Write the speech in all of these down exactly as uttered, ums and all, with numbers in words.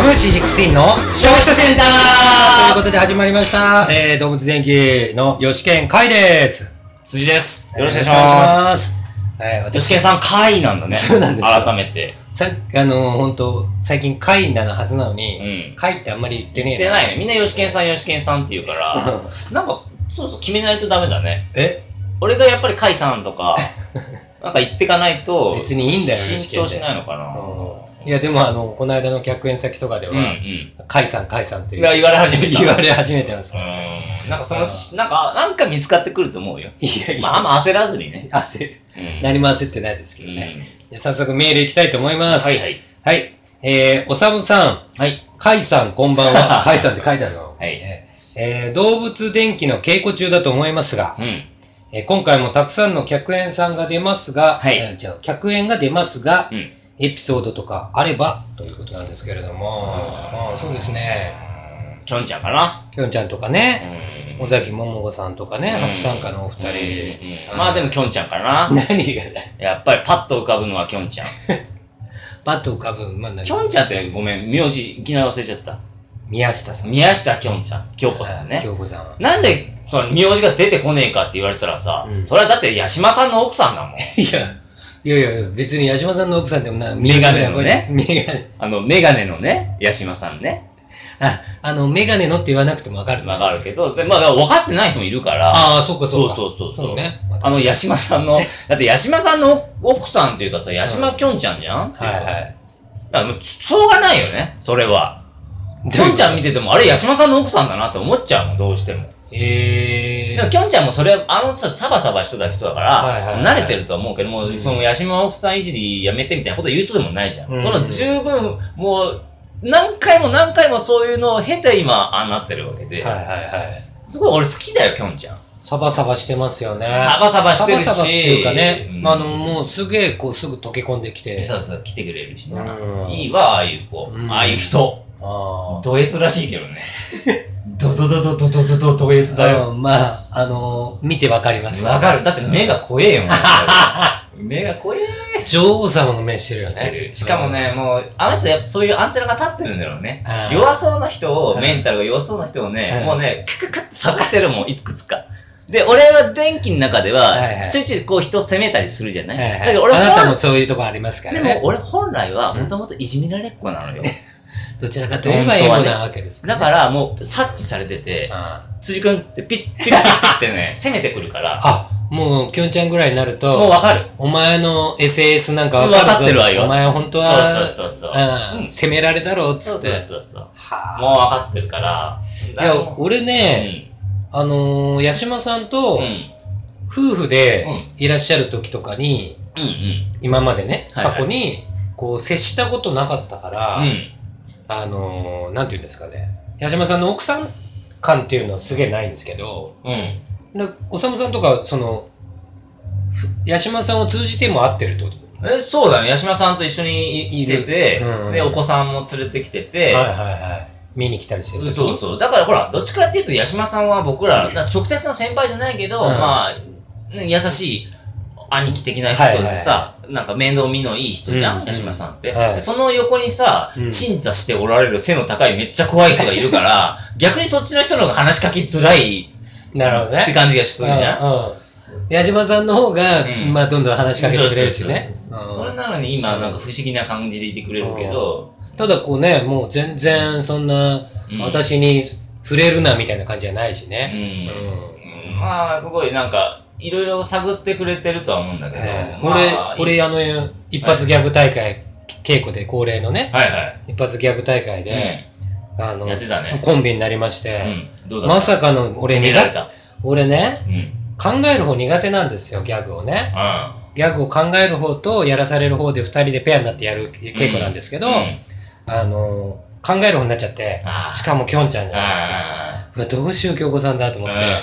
ムシじゅうろくの消費者センターということで始まりました、えー、動物電気の吉健海です。 辻です。よろしくお願いします。 はい、 吉健さん海なんだね。 そうなんですよ。 改めて。 さあのー、ほんと、最近海なはずなのに、うん、海ってあんまり言ってねえな。 言ってないね。みんな吉健さん吉健さんって言うから、なんか、そうそう決めないとダメだね。 え俺がやっぱり海さんとか、なんか言ってかないと、 別にいいんだよ、 浸透しないのかな。 いや、でもあの、この間の客演先とかでは、うんうん、海さん、海さんっていう。 言われ始めた。 言われ始めてます。 うん。なんかそのうち、なんか、なんか見つかってくると思うよ。いやいや。まあ、あんま焦らずにね。 焦る。うん、何も焦ってないですけどね。うん、早速メール行きたいと思います。 はいはい。 はい。えー、おさむさん。 はい。 海さん、こんばんは。海さんって書いてあるの。 はい。 えー、動物電気の稽古中だと思いますが、うん。えー、今回もたくさんの客演さんが出ますが、はい。えー、じゃあ、客演が出ますが、うん。エピソードとかあればということなんですけれども、ああそうですね。 きょんちゃんかな。 きょんちゃんとかね、尾崎桃子さんとかね、初参加のお二人。 うん、まあでもきょんちゃんかな。 何がね。 やっぱりパッと浮かぶのはきょんちゃん。 パッと浮かぶ、まあ何。 きょんちゃんってごめん、名字いきなり忘れちゃった。 宮下さん。 宮下きょんちゃん。京子さんね。 京子さん。 なんで、その名字が出てこねえかって言われたらさ、うん、それはだって八島さんの奥さんだもん。 いや。いやいや、別に八島さんの奥さんでもな、 メガネのね。 メガネ。 あの、メガネのね、八島さんね。 あ、あの、メガネのって言わなくてもわかると思う。わかるけど、で、まあ、分かってない人もいるから。 ああ、そっかそっか。 そうそうそう。 そうね。 あの、八島さんの、だって八島さんの奥さんっていうかさ、八島きょんちゃんじゃん、うん、はいはい。だからもう、しょうがないよね、それは。きょんちゃん見てても、あれ、八島さんの奥さんだなって思っちゃうもん、どうしても。 へえ。 でも、きょんちゃんもそれ、あのさ、サバサバしてた人だから、はいはいはい、慣れてると思うけども、うん、その、八島奥さんいじりやめてみたいなこと言う人でもないじゃん。うん、その十分、もう、何回も何回もそういうのを経て今、ああなってるわけで。 はいはいはい。 すごい俺好きだよ、きょんちゃん。 サバサバしてますよね。 サバサバしてるし。 サバサバっていうかね、うん、あの、もうすげえ、こう、すぐ溶け込んできて。 そうそう、来てくれるしな。うん、いいわ、ああいう子。うん、ああいう人。あド S らしいけどね。ドドドドドドドドド S だよ。 まあ、あのー、見てわかりますわかる。だって目が怖えよ、目が怖え。 女王様の目してるよね。 してる。しかもね、もう、あの人やっぱそういうアンテナが立ってるんだろうね。弱そうな人を、メンタルが弱そうな人をね、もうね、クククって探してるもん、いくつか。で、俺は電気の中では、ちょいちょいこう人を責めたりするじゃない、はいはい、だけど俺はあなたもそういうとこありますからね。 でも俺本来はもともといじめられっ子なのよ。 どちらかといえばエゴなわけです、 ね。だからもう察知されてて、辻くんってピッピッピッピッってね、攻めてくるから。 あ、もうきょんちゃんぐらいになると、 もうわかる。 お前の エスエス なんかわかるぞ。 わかってるわよ。 お前本当は、 そうそうそうそう、 うん。攻められだろうっつって。 そうそうそう。はもうわかってるから。 いや、俺ね、うん、あのー、八島さんと、うん夫婦でいらっしゃる時とかに、うんうん、今までね、過去に、こう、接したことなかったから、うん、あのー、なんて言うんですかね、八島さんの奥さん感っていうのはすげえないんですけど、うん、だおさむさんとか、その、八島さんを通じても会ってるってことえそうだね、八島さんと一緒に来てて、うんうん、で、お子さんも連れてきてて、 はいはいはい。見に来たりしてる。 そうそう。だからほら、どっちかっていうと、八島さんは僕ら、直接の先輩じゃないけど、うん、まあ、優しい兄貴的な人でさ、はいはい、なんか面倒見のいい人じゃん、うん、八島さんって、はい。その横にさ、うん、鎮座しておられる背の高いめっちゃ怖い人がいるから、逆にそっちの人の方が話しかけづらい。 なるほどね。 って感じがするじゃん。うんうん八島さんの方が、うん、まあどんどん話しかけてくれるしね。 それなのに今なんか不思議な感じでいてくれるけど、 ただこうね、もう全然そんな、私に触れるなみたいな感じじゃないしね。 うんうん、まあ、すごいなんか、いろいろ探ってくれてるとは思うんだけど。 えーまあ、俺、俺あの、一発ギャグ大会、はい、稽古で恒例のね、 はいはい、 一発ギャグ大会で、 うん、あの、やってたね、 コンビになりまして、 うん、どうだまさかの、俺苦手、俺ね、 うん、 考える方苦手なんですよ、ギャグをね。 うん、 ギャグを考える方とやらされる方で二人でペアになってやる稽古なんですけど、うんうんあのー、考える方になっちゃって、しかもきょんちゃんじゃないですか。うわ、どうしよう、京子さんだと思って。うんうん、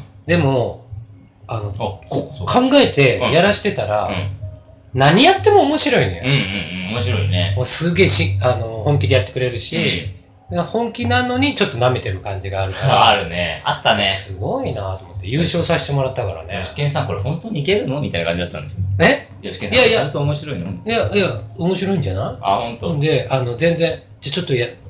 でも、あの、考えてやらしてたら、うんうん、何やっても面白いのよ。 うんうんうん、面白いね。 もうすげえし、あの、本気でやってくれるし、うん、本気なのにちょっと舐めてる感じがあるから。 あるね。あったね。 すごいなと思って、優勝させてもらったからね。 吉健さん、これ本当にいけるのみたいな感じだったんですよ。 え吉健さん、いやいや、本当面白いのいやいや、面白いんじゃないあ、本当。 で、あの、全然、じゃちょっとや、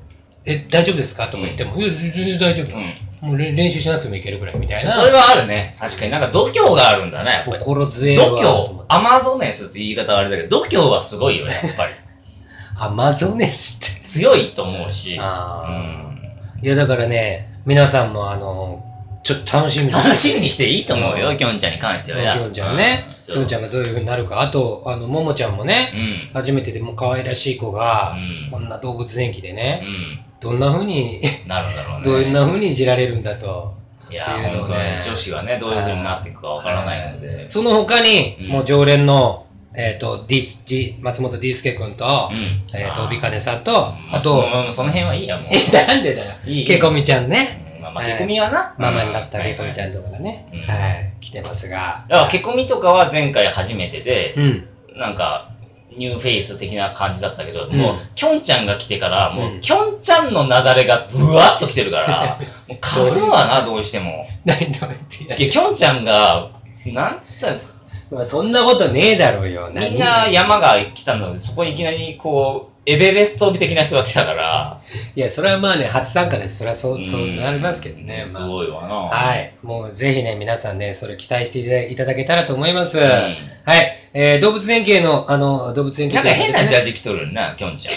え、大丈夫ですかとか言っても、いや、全然大丈夫。もう練習しなくてもいけるくらいみたいな。 それはあるね。確かになんか度胸があるんだね、やっぱり。 心強いわ。 度胸。アマゾネスって言い方はあれだけど、度胸はすごいよね、やっぱり。 アマゾネスって。 強いと思うし。 あうん、いや、だからね、皆さんもあの、ちょっと楽しみに楽しみにしていいと思うよ、きょんちゃんに関してはや。 きょんちゃんはね、きょんちゃんがどういう風になるか。あと、あの、ももちゃんもね、うん、初めてでも可愛らしい子が、うん、こんな動物園記でね、うん、どんな風に、 なるだろうね。 どんな風にいじられるんだと。 いやー、本当に女子はね、どういう風になっていくかわからないので。 その他に、うん、もう常連の、えっ、ー、と、D、D、松本 D 介くんと、うん、えっ、ー、と、帯金さんと、あ, あと、 その、その辺はいいや、もう。 え、なんでだよ。いいけこみちゃんね。 まあ、まあ、けこみはな。 ママになったけこみちゃんとかがね、はい、はい、来てますが。 だから、けこみとかは前回初めてで、うん、なんか、ニューフェイス的な感じだったけど、うん、もう、きょんちゃんが来てから、もう、きょんちゃんのなだれがブワーっと来てるから、もう、かすむわな、どうしても。 何どうやってやる？ きょんちゃんが、なんて、 まあ、そんなことねえだろうよ。 みんな山が来たので、そこにいきなり、こう、エベレスト的な人が来たから。 いや、それはまあね、初参加です。それはそう、そうなりますけどね。まあ、 すごいわな。 はい。もうぜひね、皆さんね、それ期待していただけたらと思います。うん、はい。えー、動物園系の、あの、動物園系、 ね、なんか変なジャージ着とるな、きょんちゃん。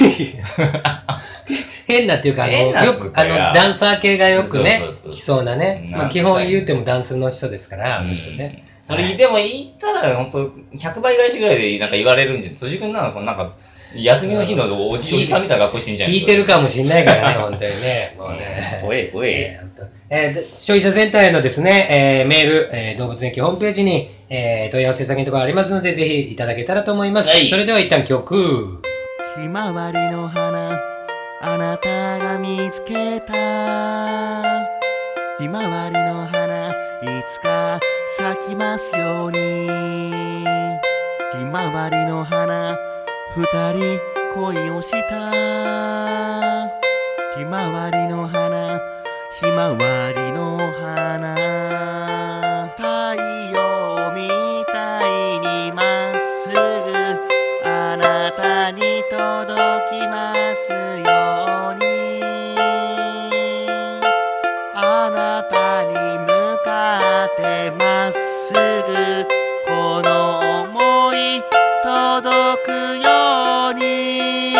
変なっていうか、あの、よく、あの、ダンサー系がよくね、来そうなね。まあ、基本言うてもダンスの人ですから、あの人ね。 それでも言ったら、ほんと、ひゃくばい返しぐらいでなんか言われるんじゃん。辻君なんか、なんか、休みの日のおじいさんみたいな格好してんじゃん。 聞いてるかもしんないからね、本当にね。もうね。 怖え、怖え。 えー、消費者センターへのですね、えー、メール、えー、動物園系ホームページに、えー、問い合わせ先のところありますので、ぜひいただけたらと思います。はい、それでは一旦曲。 ひまわりの花、あなたが見つけた。ひまわりの花、いつか咲きますように。ひまわりの花、二人恋をした。ひまわりの花、ひまわりの花。太陽みたいにまっすぐあなたに届きますように。あなたに向かってまっすぐこの想い届くように。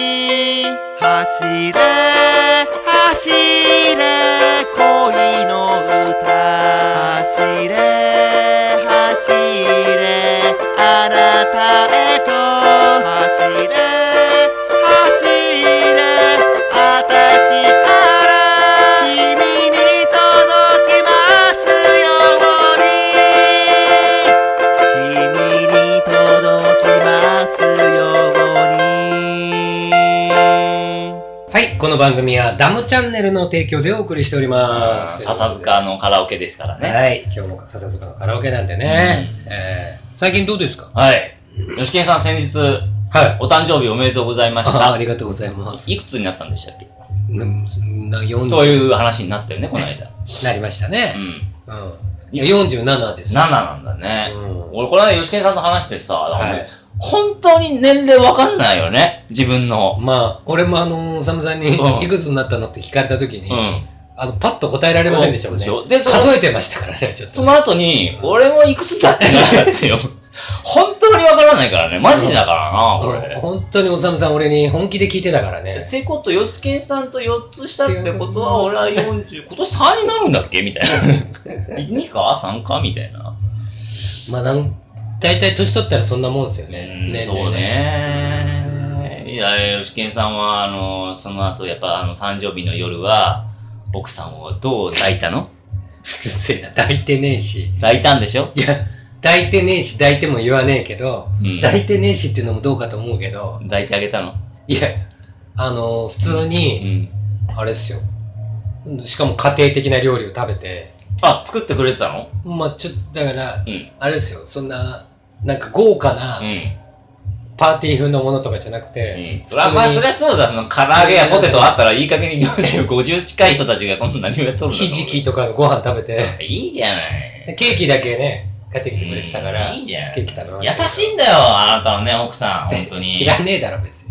走れ走れ恋の歌。走れ走れあなたへと。走れ走れあたしから君に届きますように。君に届きますように。 はい、この番組はダムチャンネルの提供でお送りしております。 笹塚のカラオケですからね。 はい、今日も笹塚のカラオケなんでね。うん、えー、最近どうですか？ はい。吉健さん先日、はい、お誕生日おめでとうございました。 あ、ありがとうございます。 いくつになったんでしたっけ？ うん、なよんじゅうという話になったよね、この間。 なりましたね。うん。うん。いや、よんじゅうななです。 なななんだね。うん、俺、この間吉健さんと話してさ、はい、本当に年齢わかんないよね、自分の。 まあ、俺もあの、サムさんに、いくつになったのって聞かれた時に、うん、あの、パッと答えられませんでしたもんね。で、数えてましたからね、ちょっと。 その後に、俺もいくつだってなってよ。本当にわからないからね。マジだからな、これ。 本当におさむさん俺に本気で聞いてたからね。 ってこと、よしけんさんとよっつ下ってことは、俺はよんじゅう、今年さんになるんだっけみたいな。にか ?さん かみたいな。 まあ、なん、大体年取ったらそんなもんですよね。 うん、ねそうね。いや、よしけんさんは、あの、その後、やっぱ、あの、誕生日の夜は、奥さんをどう抱いたの？ うるせえな、抱いてねえし。 抱いたんでしょ？ いや、抱いてねえし、抱いても言わねえけど、うん、抱いてねえしっていうのもどうかと思うけど。 抱いてあげたの？ いや、あの、普通に、うん、あれっすよ。しかも家庭的な料理を食べて。 あ、作ってくれてたの？ まあ、ちょっと、だから、うん、あれですよ。そんな、なんか豪華な、うん、パーティー風のものとかじゃなくて、 うん、それはまあ、そりゃそうだ。唐揚げやポテトあったらいい加減にごじゅう近い人たちがそんな何をやっとるんだろう。 ひじきとかのご飯食べて。 いいじゃない。 ケーキだけね、買ってきてくれてたから。 いいじゃん。 ケーキ食べました。優しいんだよ、あなたのね、奥さん。本当に。 知らねえだろ、別に。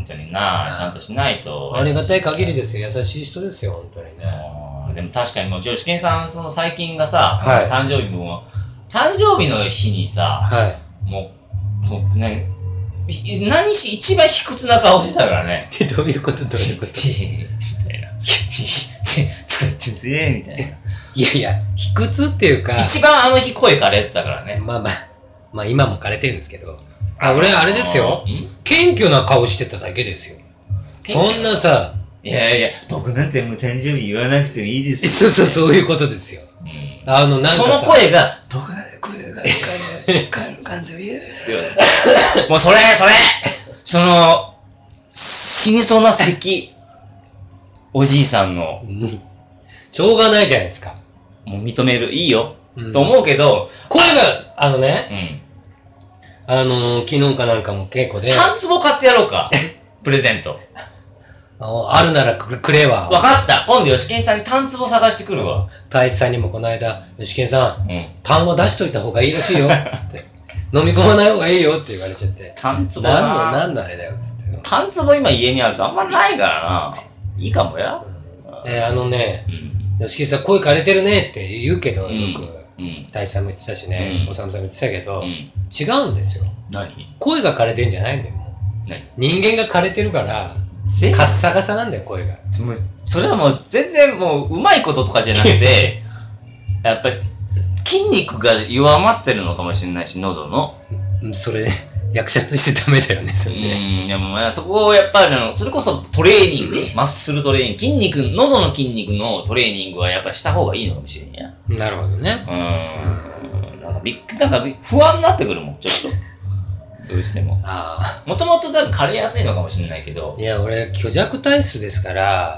本当にな、ちゃんとしないと。 ありがたい限りですよ。優しい人ですよ、本当にね。 でも確かにもう、ヨシケンさん、その最近がさ、その誕生日も、誕生日の日にさ、 はい、 もう、もうね、何し、一番卑屈な顔してたからね。 どういうことどういうことみたいな。とか言ってすえみたいな。 いやいや、卑屈っていうか。 一番あの日声枯れてたからね。 まあまあ、まあ今も枯れてるんですけど。あ、俺あれですよ。謙虚な顔してただけですよ。そんなさ。 いやいや、僕なんてもう誕生日言わなくてもいいですよ。 そうそう、そういうことですよ。うん、あの、なんかその声が、僕なんて声が、かんかんでもいいですよ。もうそれ、それその、死にそうな咳。おじいさんの。 しょうがないじゃないですか。 もう認める。いいよ。うん、と思うけど。 声が、あのね。うん。あのー、昨日かなんかも稽古で。 タンツボ買ってやろうか。プレゼント。 あるならくれわ。 わかった。今度ヨシケンさんにタンツボ探してくるわ。 大使さんにもこの間、ヨシケンさん、うん、タンは出しといた方がいいらしいよ。つって。飲み込まない方がいいよって言われちゃって。 タンツボな。 何の、何のあれだよ。つって。 タンツボ今家にあるとあんまないからな。いいかもや。 えー、あのね、ヨシケンさん声枯れてるねって言うけど、よく。うん、大使さんも言ってたしね、おさむさんも言ってたけど、うん、違うんですよ。 何？ 声が枯れてんじゃないんだよ。 何？ 人間が枯れてるから、カッサカサなんだよ、声が。 もうそれはもう全然もううまいこととかじゃなくて、やっぱり筋肉が弱まってるのかもしれないし、喉の。 それ、ね、役者としてダメだよね、それね。 うん、でもまあそこをやっぱりあの、それこそトレーニング、マッスルトレーニング、筋肉、喉の筋肉のトレーニングはやっぱした方がいいのかもしれんや。 なるほどね。 うん。なんかびっくり、なんか不安になってくるもん、ちょっと。どうしても。ああ。もともと多分枯れやすいのかもしれないけど。 いや、俺、虚弱体質ですから、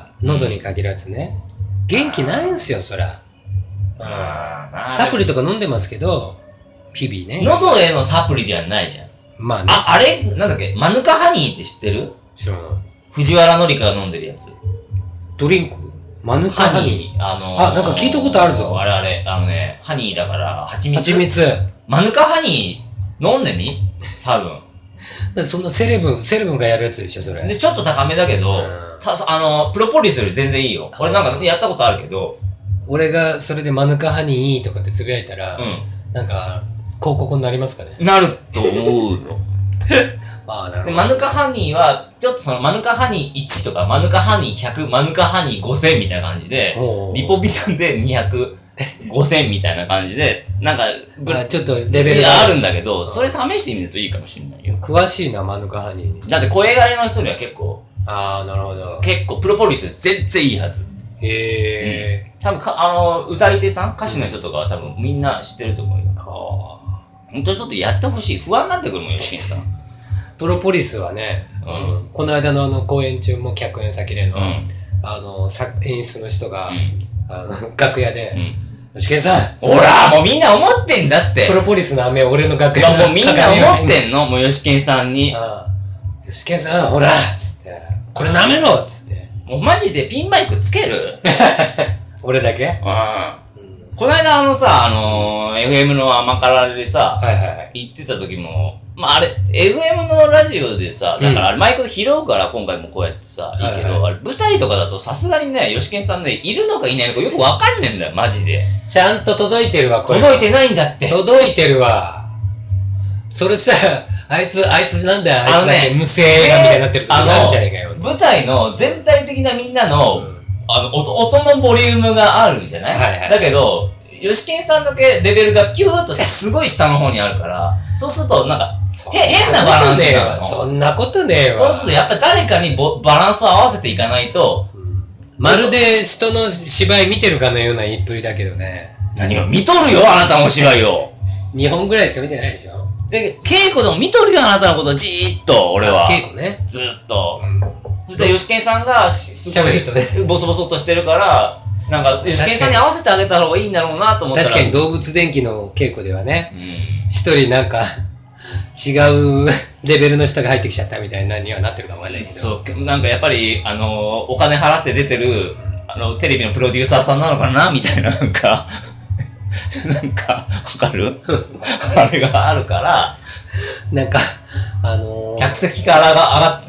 喉に限らずね。うん、元気ないんすよ、そら。ああ。サプリとか飲んでますけど、日々ね。 喉へのサプリではないじゃん。まあね。あ、あれなんだっけマヌカハニーって知ってる？ 知らない。 藤原紀香が飲んでるやつ。 ドリンクマヌカハニー。 あのー、 あ、なんか聞いたことあるぞ。 あれあれ、あのね、ハニーだから、蜂蜜。 蜂蜜。 マヌカハニー飲んでみ多分。 だそんなセレブ、セレブがやるやつでしょ、それ。 で、ちょっと高めだけど、たあの、プロポリスより全然いいよ。俺なんかやったことあるけど。 俺がそれでマヌカハニーとかってつぶやいたら、うん、なんか、広告になりますかね。 なると思うよ。 ああ、なるほど。で、 マヌカハニーは、ちょっとそのマヌカハニーいちとか、マヌカハニーひゃく、マヌカハニーごせんみたいな感じで、リポビタンでにひゃく、ごせんみたいな感じで、なんか、 あちょっとレベルがあるんだけど、それ試してみるといいかもしれないよ。 詳しいな、マヌカハニーに。 だって声枯れの人には結構、 ああ、なるほど。 結構、プロポリス全然いいはず。 へえ、 うん。多分か、あの、歌い手さん、歌手の人とかは多分みんな知ってると思うよ。ああ。ほんとちょっとやってほしい。不安になってくるもんよ、しきんさん。プロポリスはね、うん、この間のあの公演中も客演先での、うん、あの、演出の人が、うん、あの、楽屋で、よしけんさんほら、もうみんな思ってんだって。 プロポリスの飴を俺の楽屋に。もうみんな思ってんのもうよしけんさんに。 ああよしけんさん、ほらつって、これ舐めろつって。 もうマジでピンマイクつける俺だけああ。この間あのさ、あのー、エフエム の甘辛でさ、はいはいはい、行ってた時も、まああれ、エフエム のラジオでさ、だからあれマイクで拾うから今回もこうやってさ、いいけど、はいはい、あれ舞台とかだとさすがにね、よしけんさんね、いるのかいないのかよくわかんねえんだよ、マジで。 ちゃんと届いてるわ、 これ。届いてないんだって。 届いてるわ。それさ、あいつ、あいつなんだよ、あいつだけ無声映画みたいになってるとかなるじゃねえかよ。 舞台の全体的なみんなの、うんあの、音、音のボリュームがあるじゃない、はいはい、だけど、ヨシケンさんだけレベルがキューッとすごい下の方にあるから、そうするとなんか、へ、変なバランスなの。 そんなことねえわ。 そうするとやっぱり誰かにボバランスを合わせていかないと、 うん、まるで人の芝居見てるかのような言いっぷりだけどね。 何を見とるよ、あなたのお芝居を。 にほんぐらいしか見てないでしょ。 で、稽古でも見とるよ、あなたのことじーっと、俺は。 稽古ね。 ずーっと。うんそして、ヨシケンさんが、すごい、ボソボソっとしてるから、なんか、ヨシケンさんに合わせてあげた方がいいんだろうなと思ったら。 確かに動物電気の稽古ではね、一、うん、人なんか、違うレベルの人が入ってきちゃったみたいなにはなってるかもわかんないけど。 そう、なんかやっぱり、あの、お金払って出てる、あの、テレビのプロデューサーさんなのかなみたいな、なんか、なんか、わかるあれがあるから、 なんか、あのー、客席からが上がって、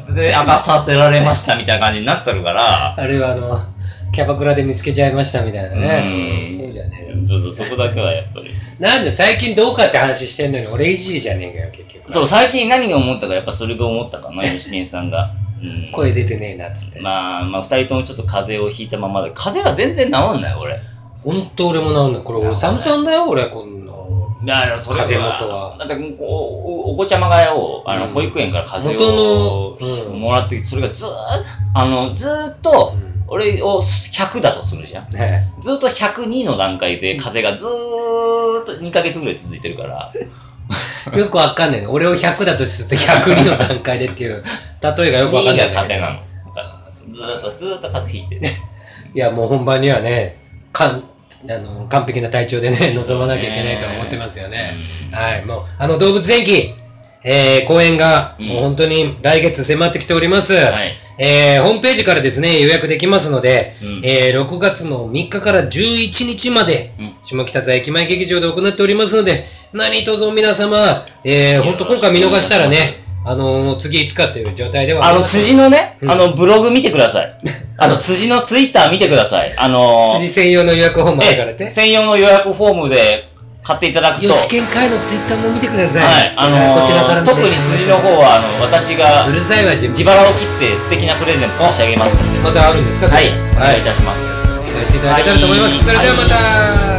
で、明かさせられましたみたいな感じになってるから。 あるいはあの、キャバクラで見つけちゃいましたみたいなね。うん。そうじゃねえ。そうそう、そこだけはやっぱり。 なんで最近どうかって話してんのに俺いじりじゃねえかよ、結局。 そう、最近何が思ったか、やっぱそれが思ったかな、吉健さんが。 うん、声出てねえなっつって。 まあ、まあ、二人ともちょっと風邪をひいたままで、風邪が全然治んない、俺。 ほんと俺も治んない。これ俺、サムさんだよ、俺、こんな。 いや、それは。 風邪元は。 だって、こう、お子ちゃまがよ、あの、保育園から風邪をもらって、それがずーっと、あの、ずーっと、俺をひゃくだとするじゃん。ね、ずーっとひゃくにの段階で風邪がずーっとにかげつぐらい続いてるから。 よくわかんないね。俺をひゃくだとするとひゃくにの段階でっていう例えがよくわかんない。 にが風邪なの。ずーっと、ずーっと風邪ひいてね。 いや、もう本番にはね、かん、あの、完璧な体調でね、臨まなきゃいけないと思ってますよね。はい。もう、あの、動物電気、えー、公演が、もう本当に来月迫ってきております。はい。えー、ホームページからですね、予約できますので、うん、えー、ろくがつのみっかからじゅういちにちまで、うん、下北沢駅前劇場で行っておりますので、何卒皆様、えー、ほんと今回見逃したらね、あのー、次いつかっていう状態ではあります。あの、辻のね、うん、あの、ブログ見てください。あの、辻のツイッター見てください。あのー、 辻専用の予約フォームあるからって。 専用の予約フォームで、買っていただくと。 吉健会のツイッターも見てください。 はい。あのー、こちらから特に辻の方は、あの、私が、 うるさいわ、自腹を切って素敵なプレゼント差し上げますので。 またあるんですか？ はい。お願いいたします。 期待していただけたらと思います。それではまた。